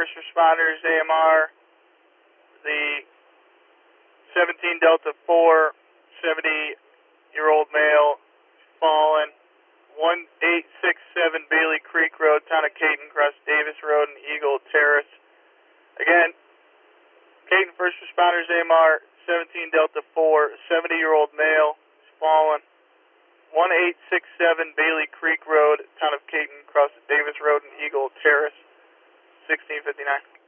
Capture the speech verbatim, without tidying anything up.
first responders, A M R, the seventeen Delta four, seventy-year-old male, fallen, one eight six seven Bailey Creek Road, town of Caton, across Davis Road and Eagle Terrace. Again, Caton first responders, A M R, seventeen Delta four, seventy-year-old male, fallen, one eight six seven Bailey Creek Road, town of Caton, across Davis Road and Eagle Terrace, sixteen fifty-nine.